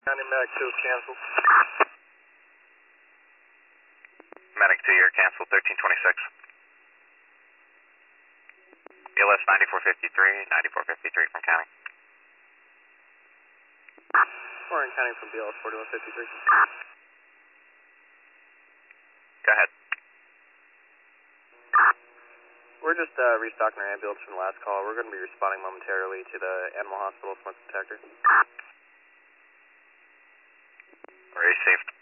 County Medic 2 canceled. Medic 2, you're canceled, 1326. BLS 9453, 9453 from County. Warren County from BLS 4153. Go ahead. We're just restocking our ambulance from the last call. We're going to be responding momentarily to the animal hospital smoke detector. Received.